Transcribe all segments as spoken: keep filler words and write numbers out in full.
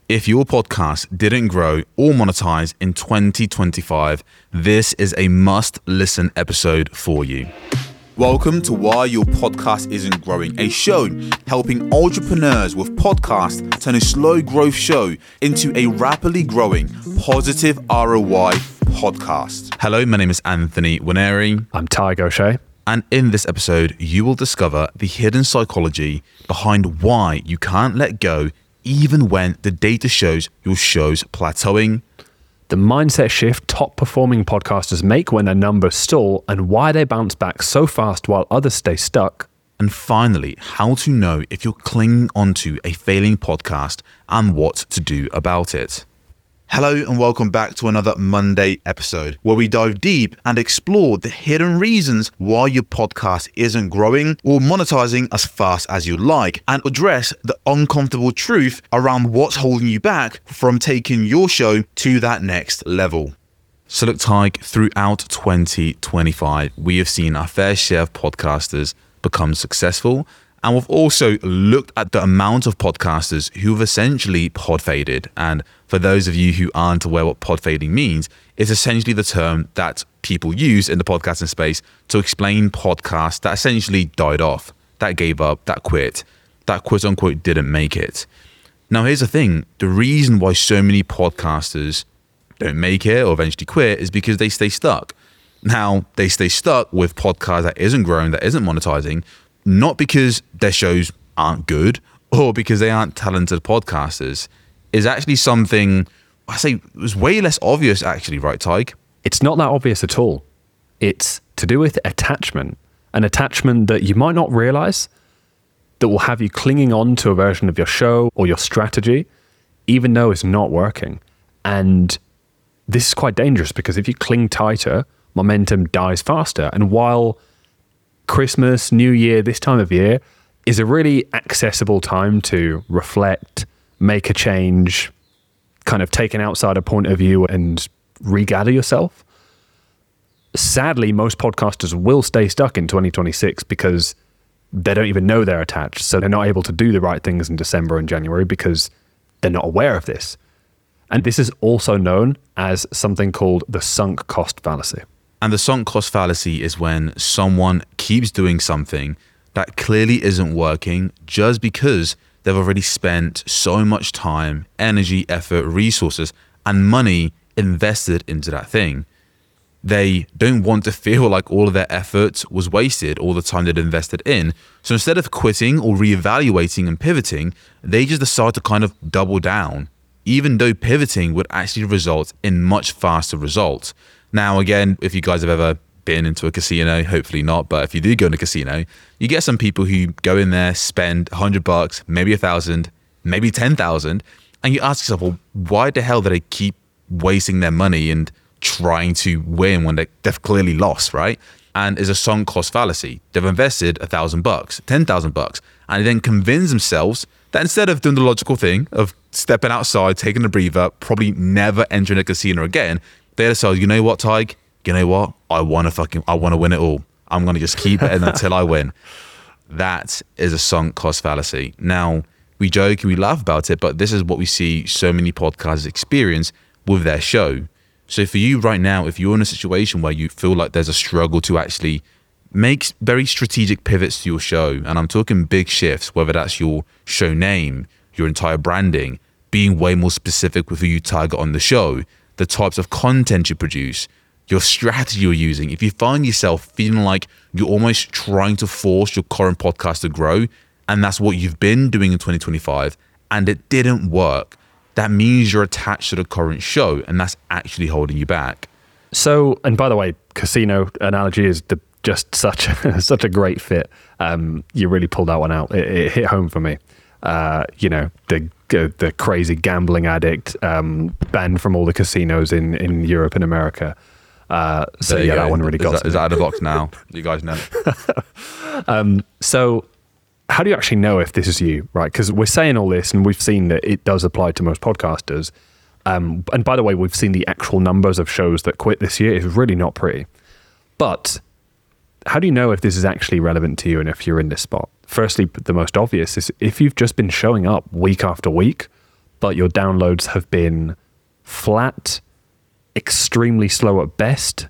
If your podcast didn't grow or monetize in twenty twenty-five, this is a must-listen episode for you. Welcome to Why Your Podcast Isn't Growing, a show helping entrepreneurs with podcasts turn a slow growth show into a rapidly growing, positive R O I podcast. Hello, my name is Anthony Winery. I'm Ty Gaucher. And in this episode, you will discover the hidden psychology behind why you can't let go even when the data shows your show's plateauing. The mindset shift top performing podcasters make when their numbers stall and why they bounce back so fast while others stay stuck. And finally, how to know if you're clinging onto a failing podcast and what to do about it. Hello and welcome back to another Monday episode where we dive deep and explore the hidden reasons why your podcast isn't growing or monetizing as fast as you'd like, and address the uncomfortable truth around what's holding you back from taking your show to that next level. So look, Tyke, throughout twenty twenty-five, we have seen our fair share of podcasters become successful. And we've also looked at the amount of podcasters who have essentially pod faded. And for those of you who aren't aware what pod fading means, it's essentially the term that people use in the podcasting space to explain podcasts that essentially died off, that gave up, that quit, that quote unquote didn't make it. Now, here's the thing. The reason why so many podcasters don't make it or eventually quit is because they stay stuck. Now, they stay stuck with podcasts that isn't growing, that isn't monetizing, not because their shows aren't good or because they aren't talented podcasters. Is actually something, I say, it was way less obvious actually, right, Tyke? It's not that obvious at all. It's to do with attachment, an attachment that you might not realize that will have you clinging on to a version of your show or your strategy, even though it's not working. And this is quite dangerous because if you cling tighter, momentum dies faster. And while Christmas, New Year, this time of year is a really accessible time to reflect, make a change, kind of take an outsider point of view and regather yourself. Sadly, most podcasters will stay stuck in twenty twenty-six because they don't even know they're attached. So they're not able to do the right things in December and January because they're not aware of this. And this is also known as something called the sunk cost fallacy. And the sunk cost fallacy is when someone keeps doing something that clearly isn't working just because they've already spent so much time, energy, effort, resources, and money invested into that thing. They don't want to feel like all of their effort was wasted, all the time they'd invested in. So instead of quitting or reevaluating and pivoting, they just decide to kind of double down, even though pivoting would actually result in much faster results. Now, again, if you guys have ever been into a casino, hopefully not, but if you do go in a casino, you get some people who go in there, spend a hundred bucks, maybe a thousand, maybe ten thousand, and you ask yourself, well, why the hell do they keep wasting their money and trying to win when they, they've clearly lost, right? And it's a sunk cost fallacy. They've invested a thousand bucks, ten thousand bucks, and they then convince themselves that instead of doing the logical thing of stepping outside, taking a breather, probably never entering a casino again, they decide, you know what, Tyke? You know what? I want to fucking, I want to win it all. I'm going to just keep it until I win. That is a sunk cost fallacy. Now, we joke and we laugh about it, but this is what we see so many podcasters experience with their show. So for you right now, if you're in a situation where you feel like there's a struggle to actually make very strategic pivots to your show, and I'm talking big shifts, whether that's your show name, your entire branding, being way more specific with who you target on the show, the types of content you produce, your strategy you're using. If you find yourself feeling like you're almost trying to force your current podcast to grow, and that's what you've been doing in twenty twenty-five, and it didn't work, that means you're attached to the current show, and that's actually holding you back. So, and by the way, casino analogy is the, just such, such a great fit. Um, you really pulled that one out. It, it hit home for me. Uh, you know, the the crazy gambling addict, um, banned from all the casinos in, in Europe and America. Uh, so yeah, go. that one really is got that, to is me. that out of the box now? You guys know. um, so how do you actually know if this is you, right? Because we're saying all this and we've seen that it does apply to most podcasters. Um, and by the way, we've seen the actual numbers of shows that quit this year is really not pretty. But how do you know if this is actually relevant to you and if you're in this spot? Firstly, the most obvious is if you've just been showing up week after week, but your downloads have been flat, extremely slow at best,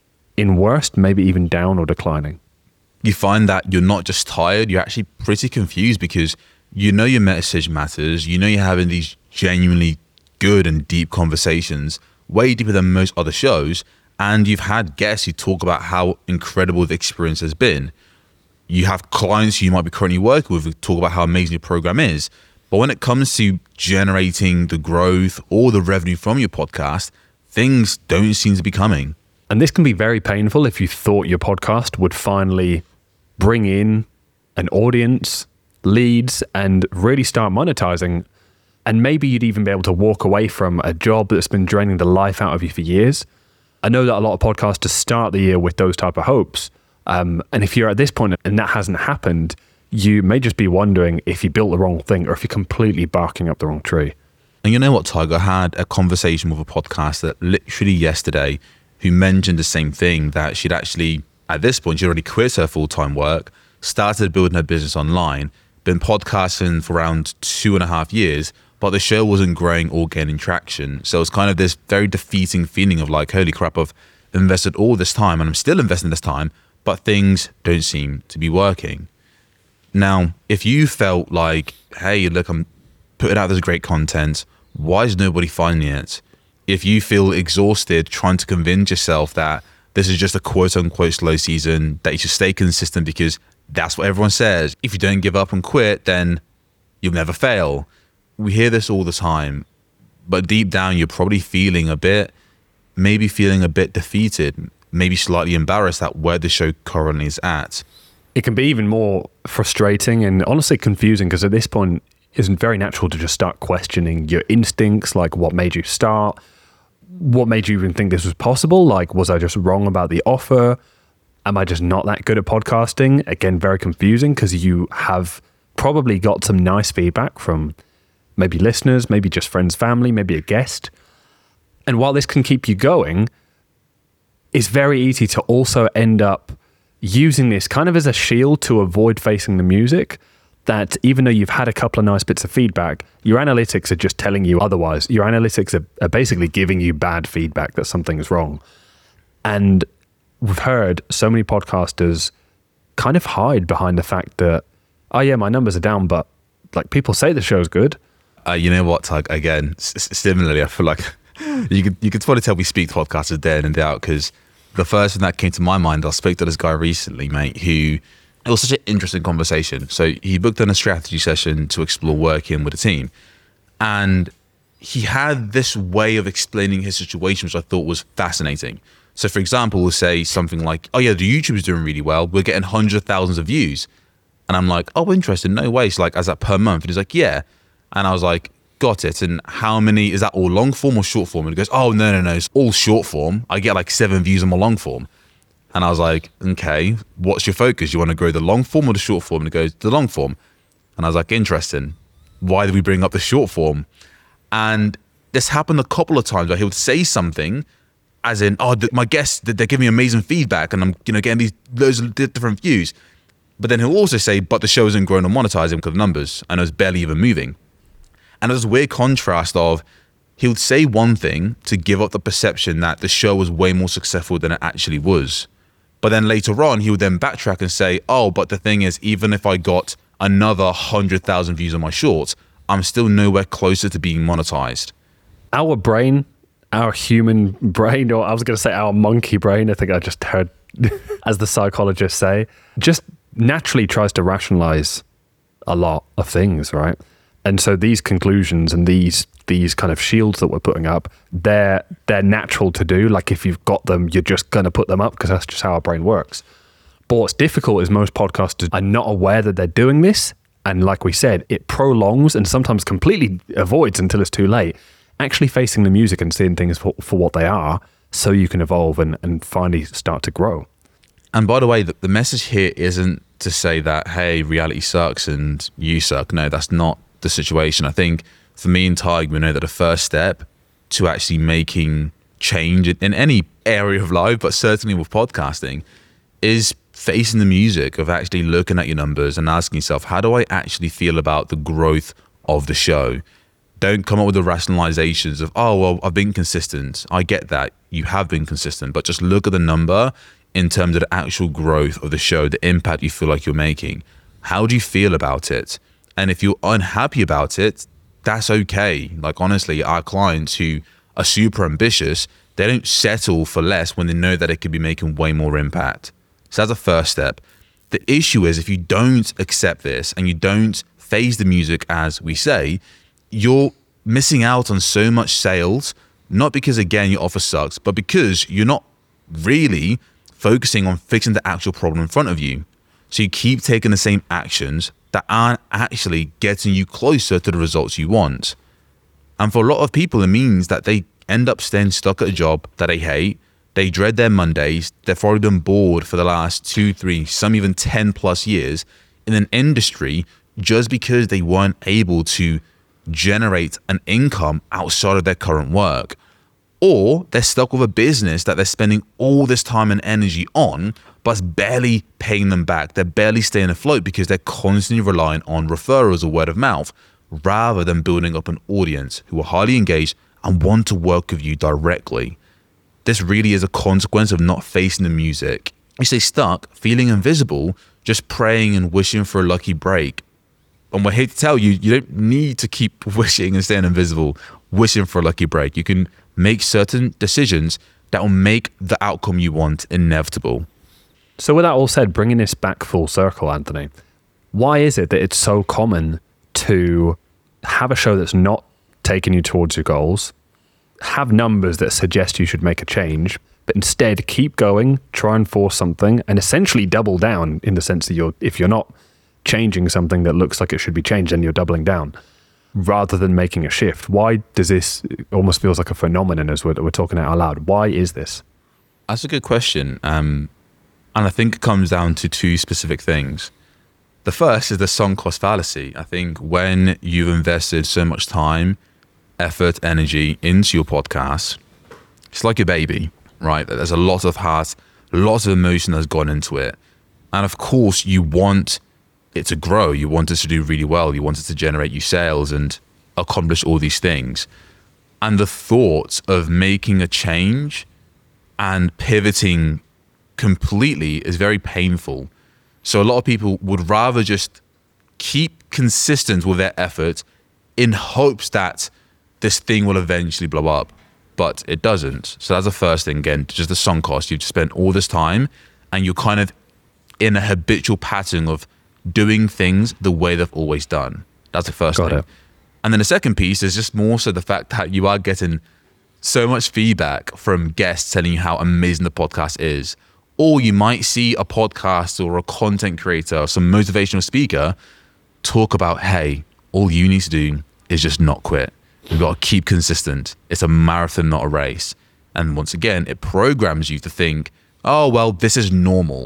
in worst, maybe even down or declining. You find that you're not just tired, you're actually pretty confused because you know your message matters, you know you're having these genuinely good and deep conversations, way deeper than most other shows, and you've had guests who talk about how incredible the experience has been. You have clients who you might be currently working with who talk about how amazing your program is. But when it comes to generating the growth or the revenue from your podcast, things don't seem to be coming. And this can be very painful if you thought your podcast would finally bring in an audience, leads, and really start monetizing. And maybe you'd even be able to walk away from a job that's been draining the life out of you for years. I know that a lot of podcasters start the year with those type of hopes. Um, and if you're at this point and that hasn't happened, you may just be wondering if you built the wrong thing or if you're completely barking up the wrong tree. And you know what, Tiger? I had a conversation with a podcaster literally yesterday who mentioned the same thing, that she'd actually, at this point, she'd already quit her full-time work, started building her business online, been podcasting for around two and a half years, but the show wasn't growing or gaining traction. So it's kind of this very defeating feeling of like, holy crap, I've invested all this time and I'm still investing this time, but things don't seem to be working. Now, if you felt like, hey, look, I'm putting out this great content, why is nobody finding it? If you feel exhausted trying to convince yourself that this is just a quote unquote slow season, that you should stay consistent because that's what everyone says. If you don't give up and quit, then you'll never fail. We hear this all the time, but deep down, you're probably feeling a bit, maybe feeling a bit defeated, maybe slightly embarrassed at where the show currently is at. It can be even more frustrating and honestly confusing because at this point, it's very natural to just start questioning your instincts, like what made you start, what made you even think this was possible? Like, was I just wrong about the offer? Am I just not that good at podcasting? Again, very confusing because you have probably got some nice feedback from maybe listeners, maybe just friends, family, maybe a guest. And while this can keep you going, it's very easy to also end up using this kind of as a shield to avoid facing the music, that even though you've had a couple of nice bits of feedback, your analytics are just telling you otherwise. Your analytics are, are basically giving you bad feedback that something is wrong. And we've heard so many podcasters kind of hide behind the fact that, oh yeah, my numbers are down, but like people say the show's good. Uh, you know what, Tug? Again, s- similarly, I feel like you could you could probably tell we speak to podcasters day in and day out, because the first thing that came to my mind, I spoke to this guy recently, mate, who, it was such an interesting conversation. So he booked in a strategy session to explore working with a team. And he had this way of explaining his situation, which I thought was fascinating. So for example, we'll say something like, oh yeah, the YouTube is doing really well. We're getting hundreds of thousands of views. And I'm like, oh, interesting. No way. So like, as that per month? And he's like, yeah. And I was like, got it. And how many, is that all long form or short form? And he goes, oh, no, no, no. It's all short form. I get like seven views on my long form. And I was like, okay, what's your focus? You want to grow the long form or the short form? And he goes, the long form. And I was like, interesting. Why did we bring up the short form? And this happened a couple of times where he would say something as in, oh, my guests, they're giving me amazing feedback and I'm, you know, getting these loads of different views. But then he'll also say, but the show isn't growing or monetizing because of numbers and it was barely even moving. And there's a weird contrast of, he would say one thing to give up the perception that the show was way more successful than it actually was. But then later on, he would then backtrack and say, oh, but the thing is, even if I got another one hundred thousand views on my shorts, I'm still nowhere closer to being monetized. Our brain, our human brain, or I was going to say our monkey brain, I think I just heard, as the psychologists say, just naturally tries to rationalize a lot of things, right? And so these conclusions and these these kind of shields that we're putting up, they're they're natural to do. Like if you've got them, you're just going to put them up because that's just how our brain works. But what's difficult is most podcasters are not aware that they're doing this. And like we said, it prolongs and sometimes completely avoids until it's too late, actually facing the music and seeing things for, for what they are so you can evolve and, and finally start to grow. And by the way, the, the message here isn't to say that, hey, reality sucks and you suck. No, that's not the situation. I think for me and Tig, we know that the first step to actually making change in any area of life, but certainly with podcasting, is facing the music of actually looking at your numbers and asking yourself, how do I actually feel about the growth of the show? Don't come up with the rationalizations of, oh, well, I've been consistent. I get that. You have been consistent, but just look at the number in terms of the actual growth of the show, the impact you feel like you're making. How do you feel about it? And if you're unhappy about it, that's okay. Like, honestly, our clients who are super ambitious, they don't settle for less when they know that it could be making way more impact. So that's the first step. The issue is if you don't accept this and you don't phase the music, as we say, you're missing out on so much sales, not because, again, your offer sucks, but because you're not really focusing on fixing the actual problem in front of you. So you keep taking the same actions that aren't actually getting you closer to the results you want. And for a lot of people, it means that they end up staying stuck at a job that they hate. They dread their Mondays. They've probably been bored for the last two, three, some even ten plus years in an industry just because they weren't able to generate an income outside of their current work. Or they're stuck with a business that they're spending all this time and energy on, but it's barely paying them back. They're barely staying afloat because they're constantly relying on referrals or word of mouth, rather than building up an audience who are highly engaged and want to work with you directly. This really is a consequence of not facing the music. You stay stuck, feeling invisible, just praying and wishing for a lucky break. And we're here to tell you, you don't need to keep wishing and staying invisible, wishing for a lucky break. You can make certain decisions that will make the outcome you want inevitable. So with that all said, bringing this back full circle, Anthony, why is it that it's so common to have a show that's not taking you towards your goals, have numbers that suggest you should make a change, but instead keep going, try and force something, and essentially double down in the sense that you're, if you're not changing something that looks like it should be changed, then you're doubling down rather than making a shift? Why does this, it almost feels like a phenomenon as we're, we're talking out loud? Why is this? That's a good question. Um, and I think it comes down to two specific things. The first is the sunk cost fallacy. I think when you've invested so much time, effort, energy into your podcast, it's like a baby, right? There's a lot of heart, lots of emotion that's gone into it. And of course, you want it to grow. You want it to do really well. You want it to generate you sales and accomplish all these things. And the thought of making a change and pivoting completely is very painful. So a lot of people would rather just keep consistent with their effort in hopes that this thing will eventually blow up, but it doesn't. So that's the first thing. Again, just the sunk cost. You've spent all this time and you're kind of in a habitual pattern of doing things the way they've always done. That's the first Got thing. it. And then the second piece is just more so the fact that you are getting so much feedback from guests telling you how amazing the podcast is. Or you might see a podcast or a content creator or some motivational speaker talk about, hey, all you need to do is just not quit. You've got to keep consistent. It's a marathon, not a race. And once again, it programs you to think, oh, well, this is normal.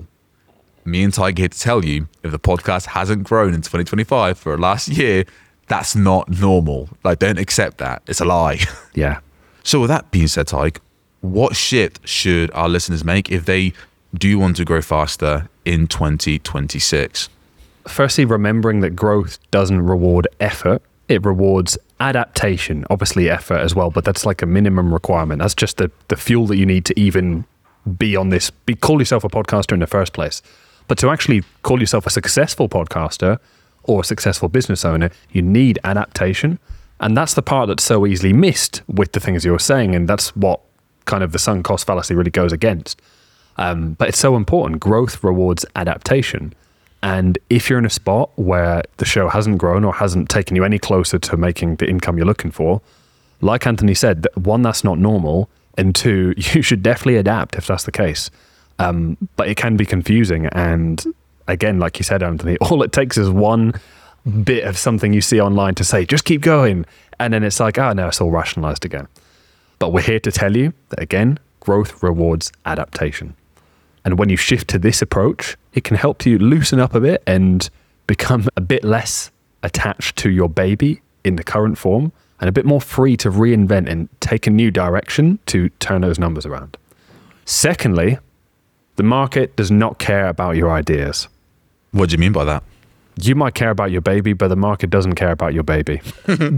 Me and Tiger here to tell you, if the podcast hasn't grown in twenty twenty-five for last year, that's not normal. Like, don't accept that. It's a lie. Yeah. So with that being said, Tyke, what shift should our listeners make if they do want to grow faster in twenty twenty-six? Firstly, remembering that growth doesn't reward effort. It rewards adaptation, obviously effort as well, but that's like a minimum requirement. That's just the, the fuel that you need to even be on this, be call yourself a podcaster in the first place. But to actually call yourself a successful podcaster or a successful business owner, you need adaptation. And that's the part that's so easily missed with the things you were saying. And that's what kind of the sunk cost fallacy really goes against. Um, but it's so important. Growth rewards adaptation. And if you're in a spot where the show hasn't grown or hasn't taken you any closer to making the income you're looking for, like Anthony said, one, that's not normal. And two, you should definitely adapt if that's the case. Um, but it can be confusing. And again, like you said, Anthony, all it takes is one bit of something you see online to say, just keep going. And then it's like, oh, no, it's all rationalized again. But we're here to tell you that, again, growth rewards adaptation. And when you shift to this approach, it can help you loosen up a bit and become a bit less attached to your baby in the current form and a bit more free to reinvent and take a new direction to turn those numbers around. Secondly, the market does not care about your ideas. What do you mean by that? You might care about your baby, but the market doesn't care about your baby.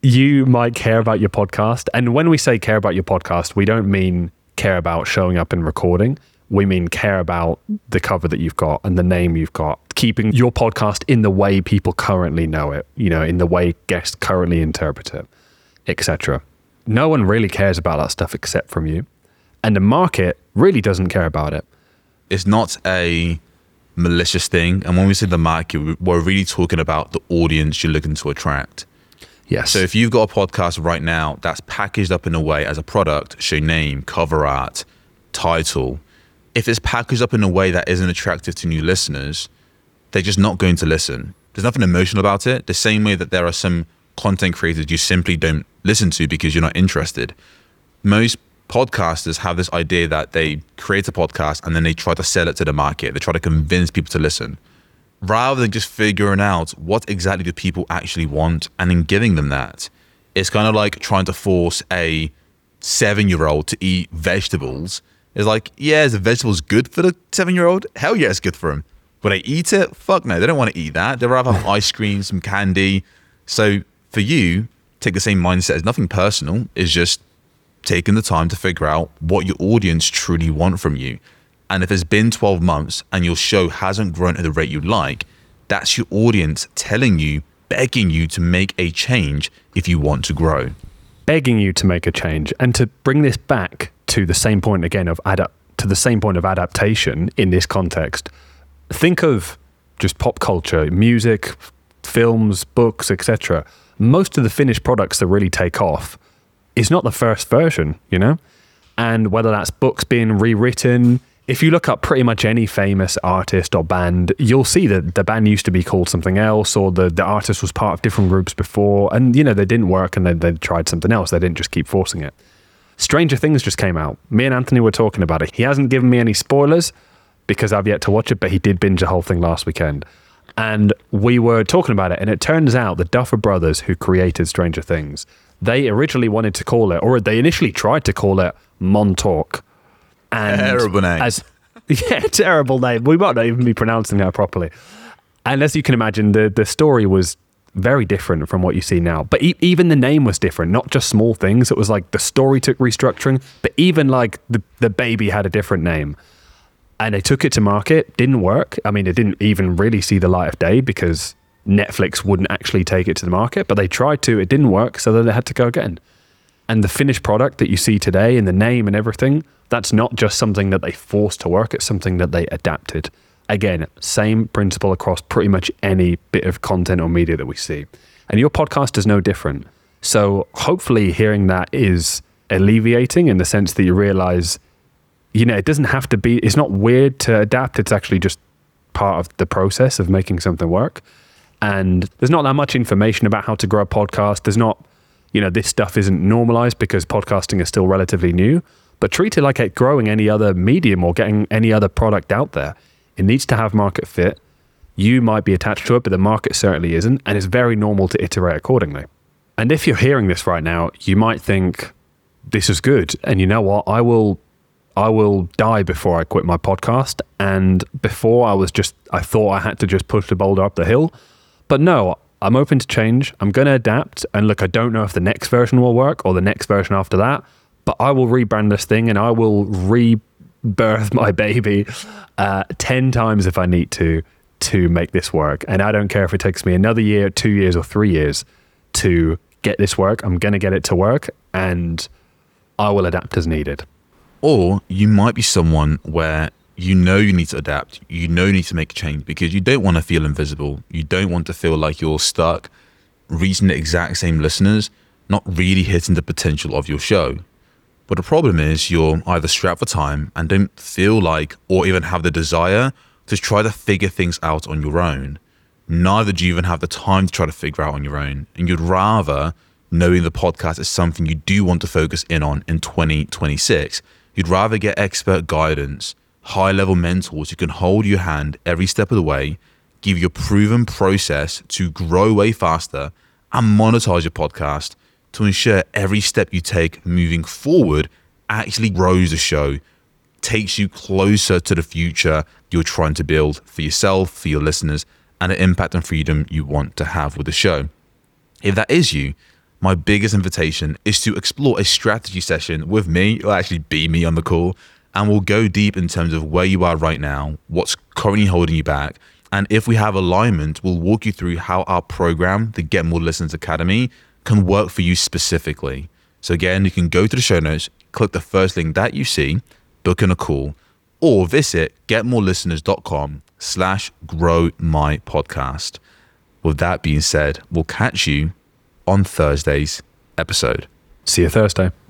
you might care about your podcast. And when we say care about your podcast, we don't mean care about showing up and recording. We mean care about the cover that you've got and the name you've got, keeping your podcast in the way people currently know it, you know, in the way guests currently interpret it, et cetera. No one really cares about that stuff except from you. And the market really doesn't care about it. It's not a malicious thing. And when we say the market, we're really talking about the audience you're looking to attract. Yes. So if you've got a podcast right now that's packaged up in a way as a product, show name, cover art, title, if it's packaged up in a way that isn't attractive to new listeners, they're just not going to listen. There's nothing emotional about it. The same way that there are some content creators you simply don't listen to because you're not interested. Most podcasters have this idea that they create a podcast and then they try to sell it to the market. They try to convince people to listen, rather than just figuring out what exactly do people actually want and then giving them that. It's kind of like trying to force a seven-year-old to eat vegetables. It's like, yeah, is the vegetables good for the seven-year-old? Hell yeah, it's good for them. Will they eat it? Fuck no, they don't want to eat that. They'd rather have ice cream, some candy. So for you, take the same mindset as nothing personal. It's just taking the time to figure out what your audience truly want from you. And if it's been twelve months and your show hasn't grown at the rate you'd like, that's your audience telling you, begging you to make a change if you want to grow. Begging you to make a change. And to bring this back to the same point again of adapt to the same point of adaptation in this context, think of just pop culture, music, films, books, et cetera. Most of the finished products that really take off is not the first version, you know? And whether that's books being rewritten, if you look up pretty much any famous artist or band, you'll see that the band used to be called something else, or the, the artist was part of different groups before, and you know, they didn't work and they, they tried something else. They didn't just keep forcing it. Stranger Things just came out. Me and Anthony were talking about it. He hasn't given me any spoilers because I've yet to watch it, but he did binge the whole thing last weekend. And we were talking about it, and it turns out the Duffer Brothers, who created Stranger Things, they originally wanted to call it, or they initially tried to call it Montauk. And terrible name. As, yeah, terrible name. We might not even be pronouncing that properly. And as you can imagine, the, the story was very different from what you see now. But e- even the name was different, not just small things. It was like the story took restructuring, but even like the, the baby had a different name. And they took it to market, didn't work. I mean, it didn't even really see the light of day because Netflix wouldn't actually take it to the market, but they tried to, it didn't work, so then they had to go again. And the finished product that you see today and the name and everything, that's not just something that they forced to work, it's something that they adapted. Again, same principle across pretty much any bit of content or media that we see. And your podcast is no different. So hopefully hearing that is alleviating in the sense that you realize, you know, it doesn't have to be, it's not weird to adapt. It's actually just part of the process of making something work. And there's not that much information about how to grow a podcast. There's not, you know, this stuff isn't normalized because podcasting is still relatively new, but treat it like it's growing any other medium or getting any other product out there. It needs to have market fit. You might be attached to it, but the market certainly isn't. And it's very normal to iterate accordingly. And if you're hearing this right now, you might think this is good. And you know what? I will I will die before I quit my podcast. And before I was just, I thought I had to just push the boulder up the hill. But no, I'm open to change. I'm going to adapt. And look, I don't know if the next version will work or the next version after that, but I will rebrand this thing and I will rebirth my baby uh, ten times if I need to, to make this work. And I don't care if it takes me another year, two years or three years to get this work. I'm going to get it to work and I will adapt as needed. Or you might be someone where you know you need to adapt, you know you need to make a change because you don't want to feel invisible. You don't want to feel like you're stuck reaching the exact same listeners, not really hitting the potential of your show. But the problem is you're either strapped for time and don't feel like or even have the desire to try to figure things out on your own. Neither do you even have the time to try to figure out on your own. And you'd rather, knowing the podcast is something you do want to focus in on in twenty twenty-six, you'd rather get expert guidance, high-level mentors who can hold your hand every step of the way, give you a proven process to grow way faster, and monetize your podcast to ensure every step you take moving forward actually grows the show, takes you closer to the future you're trying to build for yourself, for your listeners, and the impact and freedom you want to have with the show. If that is you, my biggest invitation is to explore a strategy session with me. It'll actually be me on the call, and we'll go deep in terms of where you are right now, what's currently holding you back. And if we have alignment, we'll walk you through how our program, the Get More Listeners Academy, can work for you specifically. So again, you can go to the show notes, click the first link that you see, book in a call, or visit getmorelisteners.com slash grow my podcast. With that being said, we'll catch you on Thursday's episode. See you Thursday.